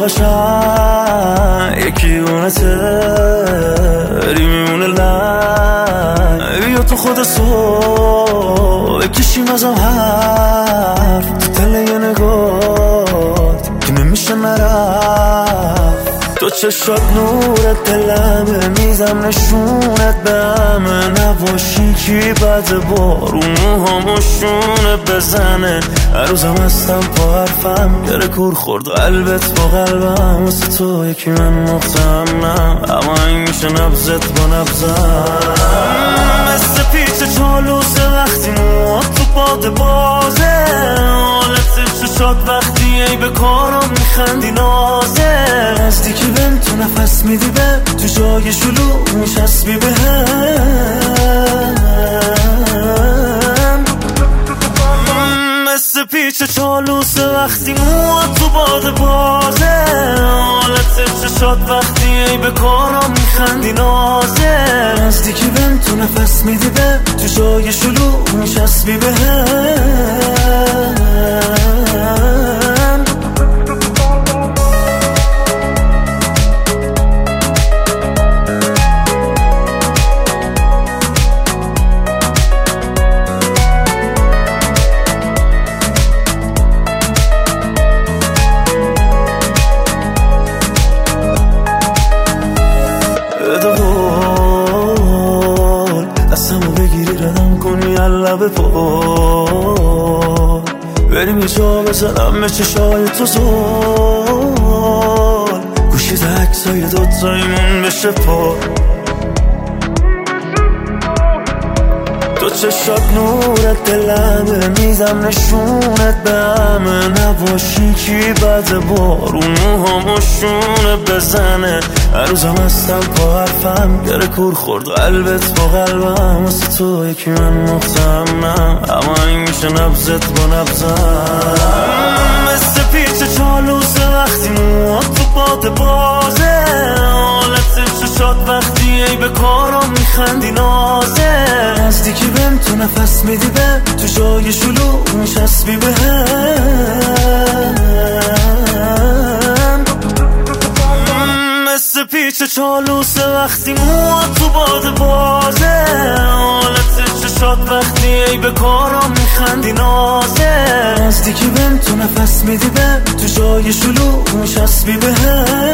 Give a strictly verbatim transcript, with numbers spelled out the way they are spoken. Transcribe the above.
قشنگ یکی اونته بری میمونه لنگ بیا تو خود صبح بکشیم ازم حرف تو تله یه نگات که نمیشه نرفت تو چشات نورت دلمه میزم نشونت به همه نباشی کی بد بارون موهامو شونه بزنه هر روزم هستم پا حرفم گره کور خورد قلبت با قلبم واسه تو یکی من مختمم اما این میشه نبزت با نبزم مثل پیچ چالوسه وقتی موات تو باد بازه حالت چشات وقتی ای به کارم میخندی نازه نزدیکی بهم تو نفس میدی به تو جای شلوغ میشسبی به هم مثل پیچ چالوسه وقتی موات تو باد بازه حالت چشات وقتی ای به کارم میخندی نازه نزدیکی بهم تو نفس میدی به تو جای شلوغ میشسبی به هم دستمو بگیری ردم کنی لب پا بریم یه جا بزنم به چشای تو زول گوشید عکسای دوتایمون بشه پا تو چشات نورت دلمه میزم نشونت به همه نباشی کی بد بارون موهامو شونه بزنه هر روزم هستم پا حرفم گره کور خورد قلبت با قلبم واسه تو یکی من مختمم اما این میشه نبزت با نبزم مثل پیچ چالوسه وقتی موات تو باد بازه حالت چشات وقتی ای به کارم میخندی نازه نزدیکی بهم تو نفس میدی به تو جای شلوغ میشسبی به هم مثل پیچ چالوسه وقتی موات تو باد بازه حالت چشات وقتی ای به کارم میخندی نازه نزدیکی بهم تو نفس میدی به تو جای شلوغ میشسبی به هم